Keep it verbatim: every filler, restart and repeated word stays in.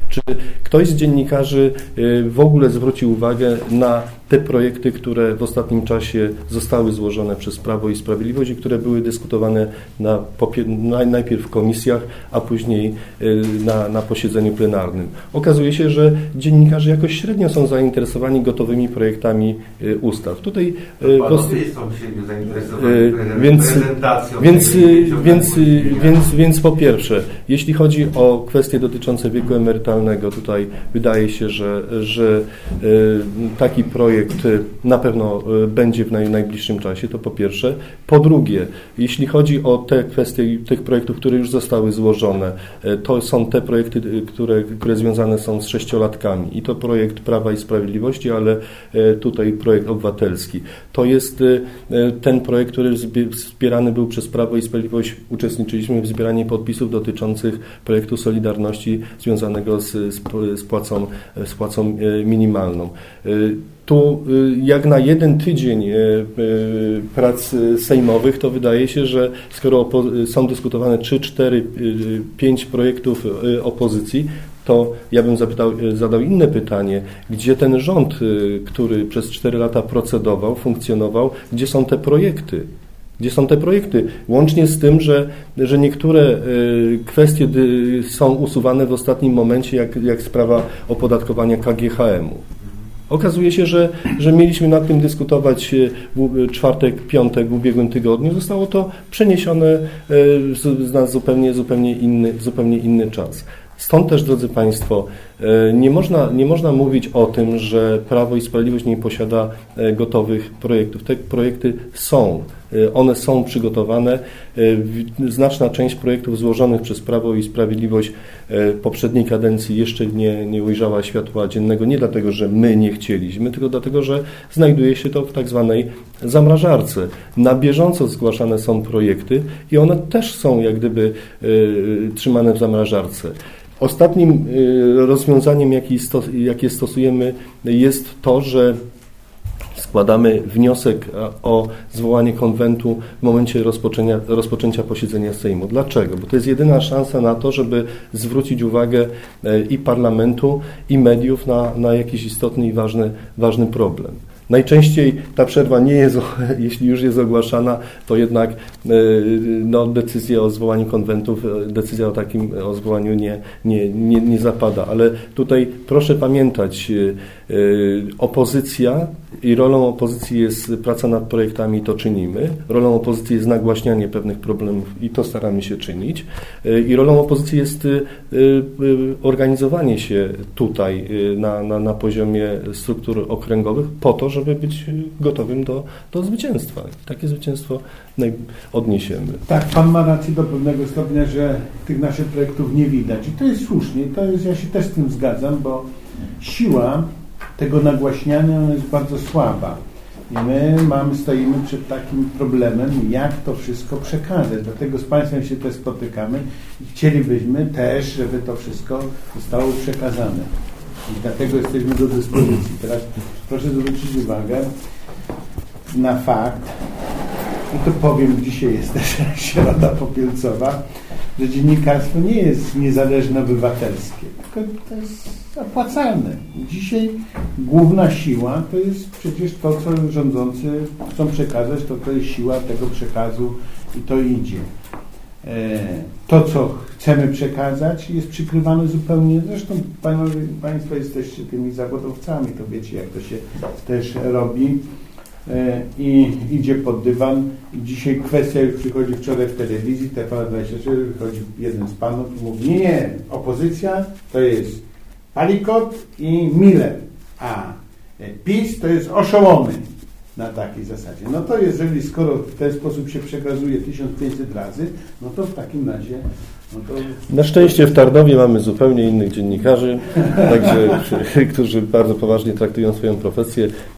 Czy ktoś z dziennikarzy w ogóle zwrócił uwagę na te projekty, które w ostatnim czasie zostały złożone przez Prawo i Sprawiedliwość i które były dyskutowane na, najpierw w komisjach, a później na, na posiedzeniu plenarnym? Okazuje się, że dziennikarze jakoś średnio są zainteresowani gotowymi projektami ustaw. Tutaj Panowie są średnio zainteresowani więc, prezentacją. Więc, więc, więc, więc po pierwsze, jeśli chodzi o kwestie dotyczące wieku emerytalnego, tutaj wydaje się, że, że taki projekt na pewno będzie w najbliższym czasie, to po pierwsze. Po drugie, jeśli chodzi o te kwestie tych projektów, które już zostały złożone, to są te projekty, które, które związane są z sześciolatkami i to projekt Prawa i Sprawiedliwości, ale tutaj projekt obywatelski. To jest ten projekt, który wspierany był przez Prawo i Sprawiedliwość. Uczestniczyliśmy w zbieraniu podpisów dotyczących projektu Solidarności związanego z, z, płacą, z płacą minimalną. Tu jak na jeden tydzień prac sejmowych, to wydaje się, że skoro są dyskutowane trzy, cztery, pięć projektów opozycji, to ja bym zapytał, zadał inne pytanie. Gdzie ten rząd, który przez cztery lata procedował, funkcjonował, gdzie są te projekty? Gdzie są te projekty? Łącznie z tym, że, że niektóre kwestie są usuwane w ostatnim momencie, jak, jak sprawa opodatkowania K G H M u. Okazuje się, że, że mieliśmy nad tym dyskutować w czwartek, piątek w ubiegłym tygodniu. Zostało to przeniesione na zupełnie, zupełnie inny, zupełnie inny czas. Stąd też, drodzy Państwo, nie można, nie można mówić o tym, że Prawo i Sprawiedliwość nie posiada gotowych projektów. Te projekty są. One są przygotowane. Znaczna część projektów złożonych przez Prawo i Sprawiedliwość poprzedniej kadencji jeszcze nie, nie ujrzała światła dziennego. Nie dlatego, że my nie chcieliśmy, tylko dlatego, że znajduje się to w tak zwanej zamrażarce. Na bieżąco zgłaszane są projekty i one też są jak gdyby trzymane w zamrażarce. Ostatnim rozwiązaniem, jakie stosujemy, jest to, że składamy wniosek o zwołanie konwentu w momencie rozpoczęcia, rozpoczęcia posiedzenia Sejmu. Dlaczego? Bo to jest jedyna szansa na to, żeby zwrócić uwagę i parlamentu, i mediów na, na jakiś istotny i ważny, ważny problem. Najczęściej ta przerwa nie jest, jeśli już jest ogłaszana, to jednak no, decyzja o zwołaniu konwentów, decyzja o takim o zwołaniu nie, nie, nie, nie zapada. Ale tutaj proszę pamiętać, opozycja i rolą opozycji jest praca nad projektami, to czynimy. Rolą opozycji jest nagłaśnianie pewnych problemów i to staramy się czynić. I rolą opozycji jest organizowanie się tutaj na, na, na poziomie struktur okręgowych po to, żeby być gotowym do, do zwycięstwa. I takie zwycięstwo odniesiemy. Tak, Pan ma rację do pewnego stopnia, że tych naszych projektów nie widać. I to jest słusznie. To jest, ja się też z tym zgadzam, bo siła tego nagłaśniania jest bardzo słaba. I my mamy, stoimy przed takim problemem, jak to wszystko przekazać. Dlatego z Państwem się też spotykamy i chcielibyśmy też, żeby to wszystko zostało przekazane. I dlatego jesteśmy do dyspozycji. Teraz proszę zwrócić uwagę na fakt, i to powiem, dzisiaj jest też Środa Popielcowa, że dziennikarstwo nie jest niezależne obywatelskie, tylko to jest opłacalne. Dzisiaj główna siła to jest przecież to, co rządzący chcą przekazać, to to jest siła tego przekazu i to idzie. To, co chcemy przekazać, jest przykrywane zupełnie, zresztą panowie, Państwo jesteście tymi zawodowcami, to wiecie, jak to się też robi i idzie pod dywan. I dzisiaj kwestia już przychodzi wczoraj w telewizji, T V dwadzieścia cztery, wychodzi jeden z panów i mówi, nie, nie, opozycja to jest Palikot i Miller, a PiS to jest oszołomy. Na takiej zasadzie. No to jeżeli, skoro w ten sposób się przekazuje tysiąc pięćset razy, no to w takim razie... No to... Na szczęście w Tarnowie mamy zupełnie innych dziennikarzy, także, którzy bardzo poważnie traktują swoją profesję.